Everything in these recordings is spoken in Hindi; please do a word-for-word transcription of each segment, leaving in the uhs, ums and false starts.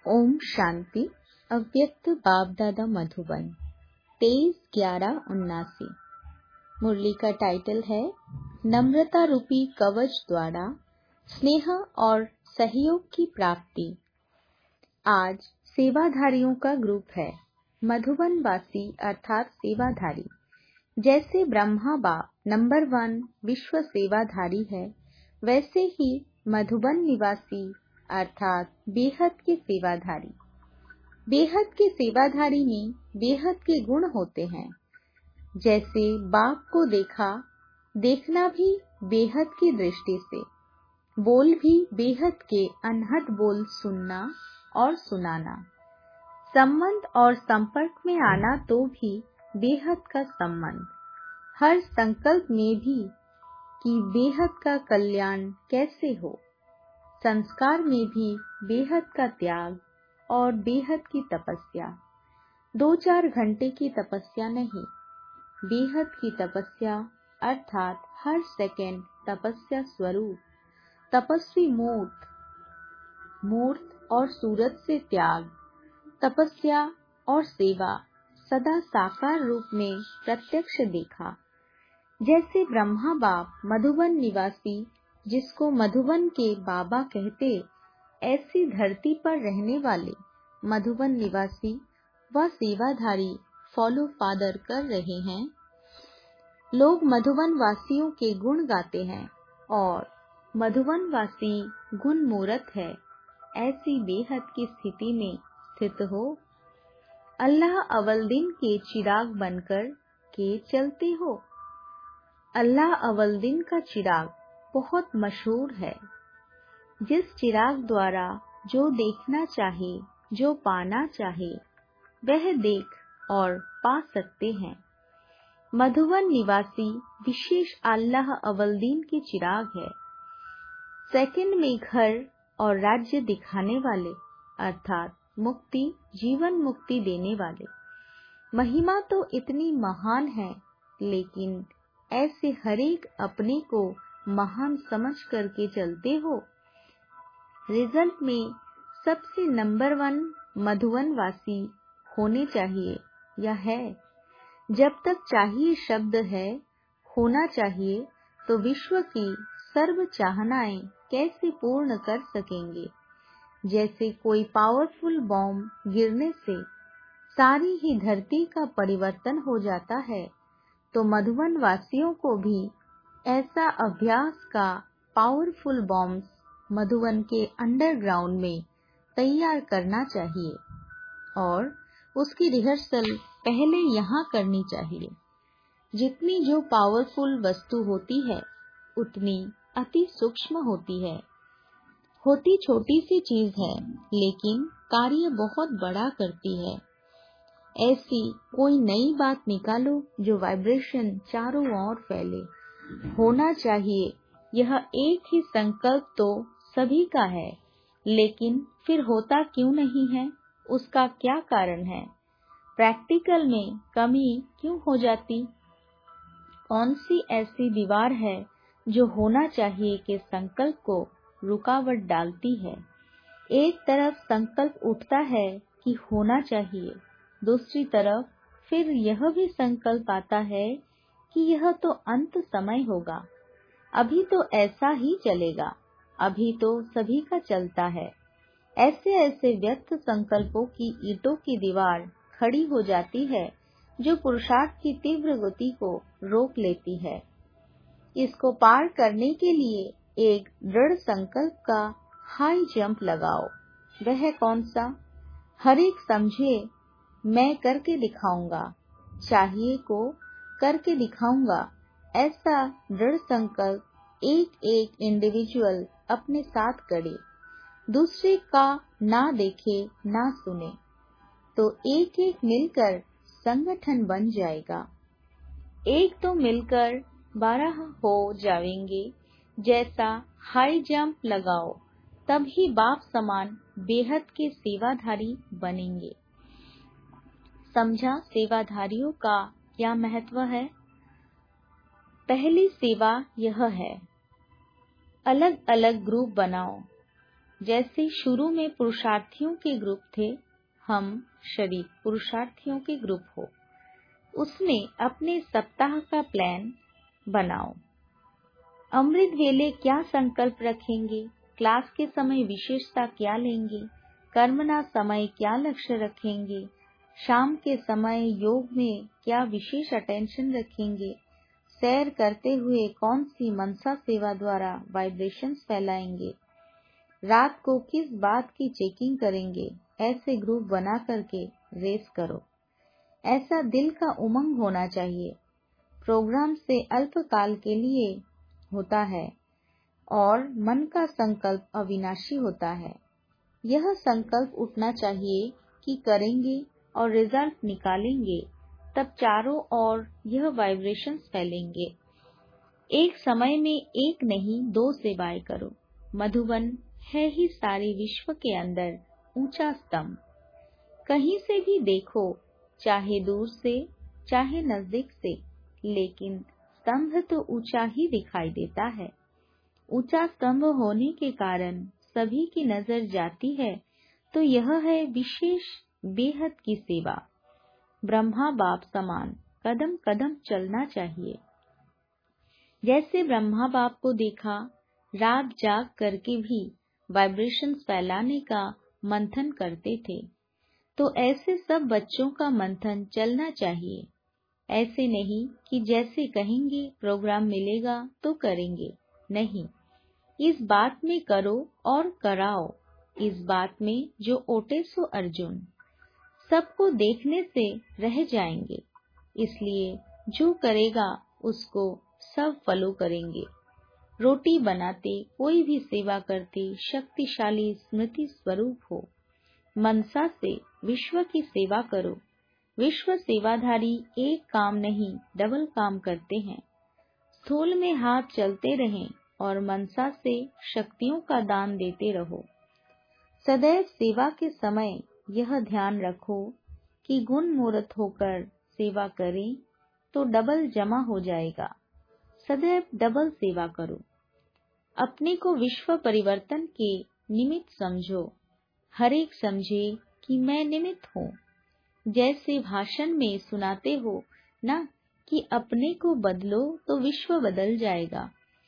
ओम शांति। अव्यक्त बाप दादा मधुबन तेईस ग्यारह उन्नासी। मुरली का टाइटल है नम्रता रूपी कवच द्वारा स्नेह और सहयोग की प्राप्ति। आज सेवाधारियों का ग्रुप है। मधुबन वासी अर्थात सेवाधारी। जैसे ब्रह्मा बाप नंबर वन विश्व सेवाधारी है, वैसे ही मधुबन निवासी अर्थात बेहद के सेवाधारी। बेहद के सेवाधारी में बेहद के गुण होते हैं। जैसे बाप को देखा, देखना भी बेहद की दृष्टि से, बोल भी बेहद के अनहद बोल सुनना और सुनाना, संबंध और संपर्क में आना तो भी बेहद का संबंध, हर संकल्प में भी कि बेहद का कल्याण कैसे हो, संस्कार में भी बेहद का त्याग और बेहद की तपस्या। दो चार घंटे की तपस्या नहीं, बेहद की तपस्या अर्थात हर सेकंड तपस्या स्वरूप। तपस्वी मूर्त मूर्त और सूरत से त्याग, तपस्या और सेवा सदा साकार रूप में प्रत्यक्ष देखा। जैसे ब्रह्मा बाप मधुबन निवासी, जिसको मधुबन के बाबा कहते, ऐसी धरती पर रहने वाले मधुबन निवासी व सेवाधारी फॉलो फादर कर रहे हैं। लोग मधुबन वासियों के गुण गाते हैं और मधुबन वासी गुण मूरत है। ऐसी बेहद की स्थिति में स्थित हो, अल्लाह अवल दिन के चिराग बनकर के चलते हो। अल्लाह अवल दिन का चिराग बहुत मशहूर है। जिस चिराग द्वारा जो देखना चाहे, जो पाना चाहे, वह देख और पा सकते हैं। मधुबन निवासी विशेष अल्लाह अवल दिन के चिराग है। सेकंड में घर और राज्य दिखाने वाले अर्थात मुक्ति, जीवन मुक्ति देने वाले। महिमा तो इतनी महान है, लेकिन ऐसे हरेक अपने को महान समझ करके चलते हो। रिजल्ट में सबसे नंबर वन मधुबन वासी होने चाहिए या है। जब तक चाहिए शब्द है, होना चाहिए, तो विश्व की सर्व चाहनाएं कैसे पूर्ण कर सकेंगे। जैसे कोई पावरफुल बॉम्ब गिरने से सारी ही धरती का परिवर्तन हो जाता है, तो मधुबन वासियों को भी ऐसा अभ्यास का पावरफुल बॉम्ब्स मधुबन के अंडरग्राउंड में तैयार करना चाहिए और उसकी रिहर्सल पहले यहाँ करनी चाहिए। जितनी जो पावरफुल वस्तु होती है, उतनी अति सूक्ष्म होती है। होती छोटी सी चीज है, लेकिन कार्य बहुत बड़ा करती है। ऐसी कोई नई बात निकालो जो वाइब्रेशन चारों ओर फैले। होना चाहिए यह एक ही संकल्प तो सभी का है, लेकिन फिर होता क्यों नहीं है, उसका क्या कारण है? प्रैक्टिकल में कमी क्यों हो जाती? कौन सी ऐसी दीवार है जो होना चाहिए के संकल्प को रुकावट डालती है? एक तरफ संकल्प उठता है कि होना चाहिए, दूसरी तरफ फिर यह भी संकल्प आता है कि यह तो अंत समय होगा, अभी तो ऐसा ही चलेगा, अभी तो सभी का चलता है। ऐसे ऐसे व्यर्थ संकल्पों की ईंटों की दीवार खड़ी हो जाती है, जो पुरुषार्थ की तीव्र गति को रोक लेती है। इसको पार करने के लिए एक दृढ़ संकल्प का हाई जंप लगाओ। वह कौन सा? हर एक समझे मैं करके दिखाऊंगा, चाहिए को करके दिखाऊंगा। ऐसा दृढ़ संकल्प एक एक इंडिविजुअल अपने साथ करे, दूसरे का ना देखे ना सुने, तो एक एक मिलकर संगठन बन जाएगा। एक तो मिलकर बारह हो जाएंगे। जैसा हाई जंप लगाओ, तभी बाप समान बेहद के सेवाधारी बनेंगे। समझा सेवाधारियों का क्या महत्व है? पहली सेवा यह है, अलग अलग ग्रुप बनाओ। जैसे शुरू में पुरुषार्थियों के ग्रुप थे, हम शरीफ पुरुषार्थियों के ग्रुप हो। उसमें अपने सप्ताह का प्लान बनाओ। अमृत वेले क्या संकल्प रखेंगे, क्लास के समय विशेषता क्या लेंगे, कर्मना समय क्या लक्ष्य रखेंगे, शाम के समय योग में क्या विशेष अटेंशन रखेंगे, सैर करते हुए कौन सी मनसा सेवा द्वारा वाइब्रेशंस फैलाएंगे, रात को किस बात की चेकिंग करेंगे। ऐसे ग्रुप बना करके रेस करो। ऐसा दिल का उमंग होना चाहिए। प्रोग्राम से अल्पकाल के लिए होता है और मन का संकल्प अविनाशी होता है। यह संकल्प उठना चाहिए कि करेंगे और रिजल्ट निकालेंगे, तब चारों ओर यह वाइब्रेशंस फैलेंगे। एक समय में एक नहीं दो सेवाएं करो। मधुबन है ही सारे विश्व के अंदर ऊंचा स्तंभ। कहीं से भी देखो, चाहे दूर से चाहे नजदीक से, लेकिन स्तंभ तो ऊंचा ही दिखाई देता है। ऊंचा स्तंभ होने के कारण सभी की नजर जाती है, तो यह है विशेष बेहद की सेवा। ब्रह्मा बाप समान कदम कदम चलना चाहिए। जैसे ब्रह्मा बाप को देखा, रात जाग करके भी वाइब्रेशंस फैलाने का मंथन करते थे, तो ऐसे सब बच्चों का मंथन चलना चाहिए। ऐसे नहीं कि जैसे कहेंगे प्रोग्राम मिलेगा तो करेंगे, नहीं। इस बात में करो और कराओ। इस बात में जो ओटे सो अर्जुन, सबको देखने से रह जाएंगे। इसलिए जो करेगा उसको सब फॉलो करेंगे। रोटी बनाते, कोई भी सेवा करते शक्तिशाली स्मृति स्वरूप हो। मनसा से विश्व की सेवा करो। विश्व सेवाधारी एक काम नहीं डबल काम करते हैं। स्थूल में हाथ चलते रहें और मनसा से शक्तियों का दान देते रहो। सदैव सेवा के समय यह ध्यान रखो कि गुण मूर्त होकर सेवा करें तो डबल जमा हो जाएगा। सदैव डबल सेवा करो। अपने को विश्व परिवर्तन के निमित्त समझो। हर एक समझे कि मैं निमित्त हूँ। जैसे भाषण में सुनाते हो ना कि अपने को बदलो तो विश्व बदल जाएगा।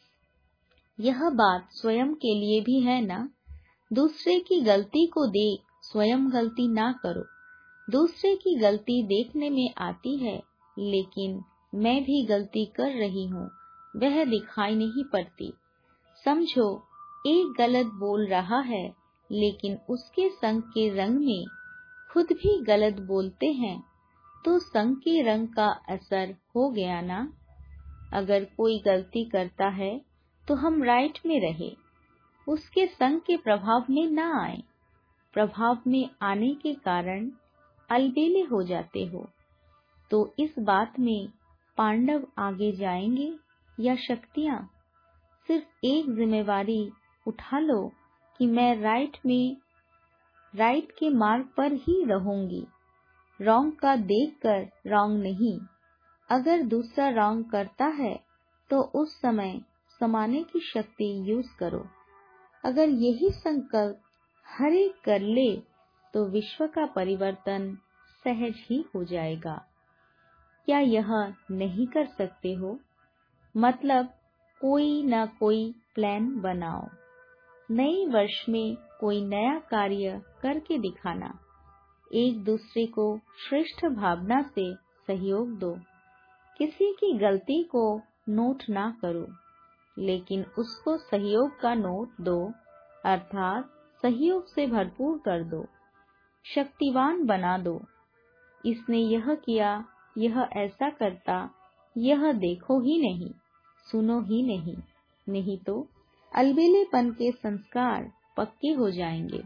यह बात स्वयं के लिए भी है ना। दूसरे की गलती को देख स्वयं गलती ना करो। दूसरे की गलती देखने में आती है, लेकिन मैं भी गलती कर रही हूँ, वह दिखाई नहीं पड़ती। समझो, एक गलत बोल रहा है, लेकिन उसके संग के रंग में खुद भी गलत बोलते हैं, तो संग के रंग का असर हो गया ना। अगर कोई गलती करता है तो हम राइट में रहे, उसके संग के प्रभाव में ना आए। प्रभाव में आने के कारण अलबेले हो जाते हो, तो इस बात में पांडव आगे जाएंगे या शक्तियां। सिर्फ एक जिम्मेवारी उठा लो कि मैं राइट में राइट के मार्ग पर ही रहूंगी। रॉन्ग का देखकर रॉन्ग नहीं। अगर दूसरा रॉन्ग करता है तो उस समय समाने की शक्ति यूज करो। अगर यही संकल्प हर एक कर ले तो विश्व का परिवर्तन सहज ही हो जाएगा। क्या यह नहीं कर सकते हो? मतलब कोई ना कोई प्लान बनाओ। नए वर्ष में कोई नया कार्य करके दिखाना। एक दूसरे को श्रेष्ठ भावना से सहयोग दो। किसी की गलती को नोट ना करो, लेकिन उसको सहयोग का नोट दो, अर्थात सहयोग से भरपूर कर दो, शक्तिवान बना दो। इसने यह किया, यह ऐसा करता, यह देखो ही नहीं, सुनो ही नहीं, नहीं तो अलबेलेपन के संस्कार पक्के हो जाएंगे।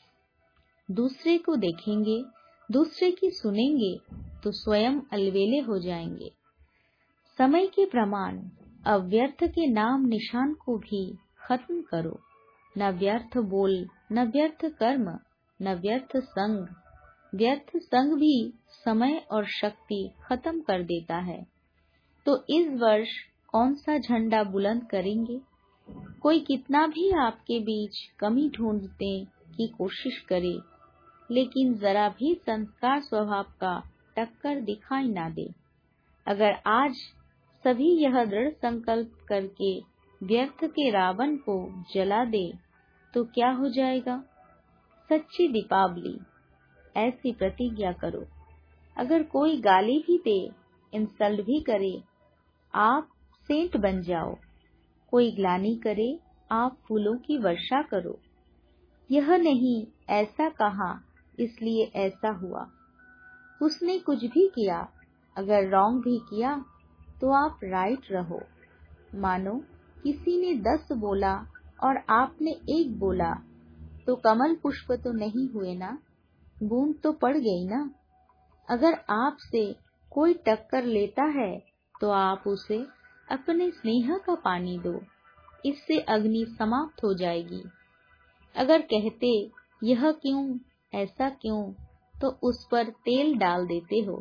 दूसरे को देखेंगे, दूसरे की सुनेंगे तो स्वयं अलबेले हो जाएंगे। समय के प्रमाण अव्यर्थ के नाम निशान को भी खत्म करो। न व्यर्थ बोल, न व्यर्थ कर्म, न व्यर्थ संग। व्यर्थ संग भी समय और शक्ति खत्म कर देता है। तो इस वर्ष कौन सा झंडा बुलंद करेंगे? कोई कितना भी आपके बीच कमी ढूंढने की कोशिश करे, लेकिन जरा भी संस्कार स्वभाव का टक्कर दिखाई ना दे। अगर आज सभी यह दृढ़ संकल्प करके व्यर्थ के रावण को जला दे तो क्या हो जाएगा? सच्ची दीपावली। ऐसी प्रतिज्ञा करो। अगर कोई गाली भी दे, इंसल्ट भी करे, आप सेंट बन जाओ। कोई ग्लानि करे, आप फूलों की वर्षा करो। यह नहीं ऐसा कहा इसलिए ऐसा हुआ। उसने कुछ भी किया, अगर रॉन्ग भी किया तो आप राइट रहो। मानो किसी ने दस बोला और आपने एक बोला, तो कमल पुष्प तो नहीं हुए ना, बूंद तो पड़ गई ना। अगर आपसे कोई टक्कर लेता है तो आप उसे अपने स्नेह का पानी दो, इससे अग्नि समाप्त हो जाएगी। अगर कहते यह क्यों, ऐसा क्यों, तो उस पर तेल डाल देते हो।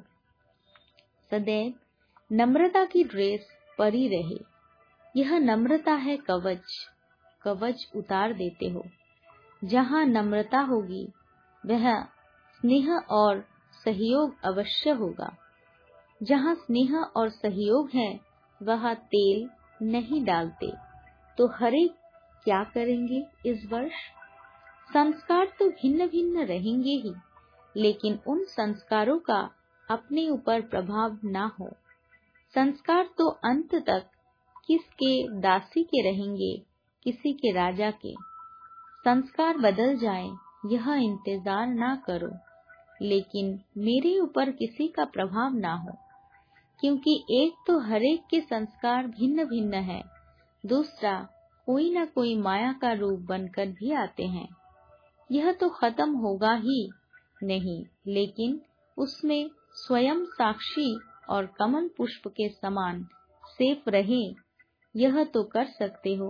सदैव नम्रता की ड्रेस परी रहे। यह नम्रता है कवच, कवच उतार देते हो। जहाँ नम्रता होगी वह स्नेह और सहयोग अवश्य होगा। जहाँ स्नेह और सहयोग है वहाँ तेल नहीं डालते। तो हरे क्या करेंगे इस वर्ष? संस्कार तो भिन्न भिन्न रहेंगे ही, लेकिन उन संस्कारों का अपने ऊपर प्रभाव ना हो। संस्कार तो अंत तक किसके दासी के रहेंगे, किसी के राजा के। संस्कार बदल जाएं, यह इंतजार ना करो, लेकिन मेरे ऊपर किसी का प्रभाव ना हो, क्योंकि एक तो हरेक के संस्कार भिन्न भिन्न है, दूसरा कोई ना कोई माया का रूप बनकर भी आते हैं। यह तो खत्म होगा ही नहीं, लेकिन उसमें स्वयं साक्षी और कमल पुष्प के समान सेफ रहे, यह तो कर सकते हो।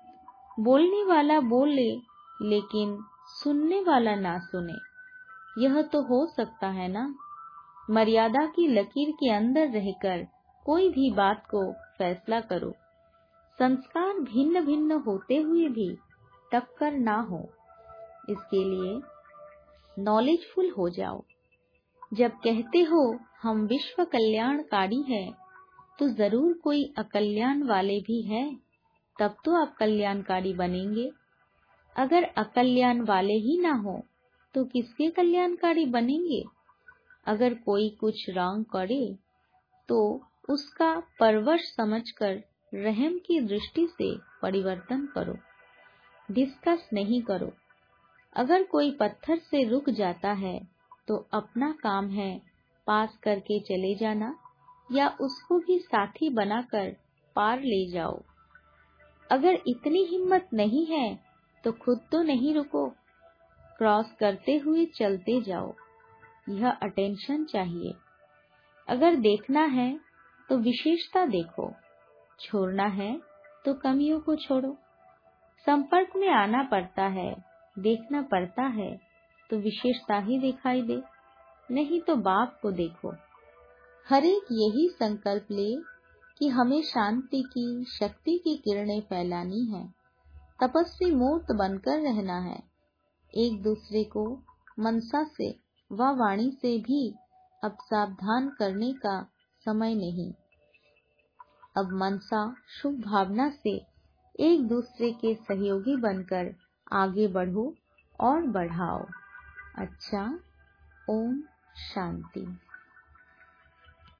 बोलने वाला बोले लेकिन सुनने वाला ना सुने, यह तो हो सकता है ना। मर्यादा की लकीर के अंदर रहकर कोई भी बात को फैसला करो। संस्कार भिन्न भिन्न होते हुए भी टक्कर ना हो, इसके लिए नॉलेजफुल हो जाओ। जब कहते हो हम विश्व कल्याणकारी हैं, तो जरूर कोई अकल्याण वाले भी हैं, तब तो आप कल्याणकारी बनेंगे। अगर अकल्याण वाले ही ना हो तो किसके कल्याणकारी बनेंगे? अगर कोई कुछ रॉन्ग करे तो उसका परवश समझकर रहम की दृष्टि से परिवर्तन करो, डिस्कस नहीं करो। अगर कोई पत्थर से रुक जाता है तो अपना काम है पास करके चले जाना, या उसको भी साथी बनाकर पार ले जाओ। अगर इतनी हिम्मत नहीं है तो खुद तो नहीं रुको, क्रॉस करते हुए चलते जाओ। यह अटेंशन चाहिए। अगर देखना है तो विशेषता देखो, छोड़ना है तो कमियों को छोड़ो। संपर्क में आना पड़ता है, देखना पड़ता है तो विशेषता ही दिखाई दे, नहीं तो बाप को देखो। हर एक यही संकल्प ले कि हमें शांति की, शक्ति की किरणें फैलानी है, तपस्वी मूर्त बनकर रहना है। एक दूसरे को मनसा से व वाणी से भी अब सावधान करने का समय नहीं। अब मनसा शुभ भावना से एक दूसरे के सहयोगी बनकर आगे बढ़ो और बढ़ाओ। अच्छा, ओम शांति।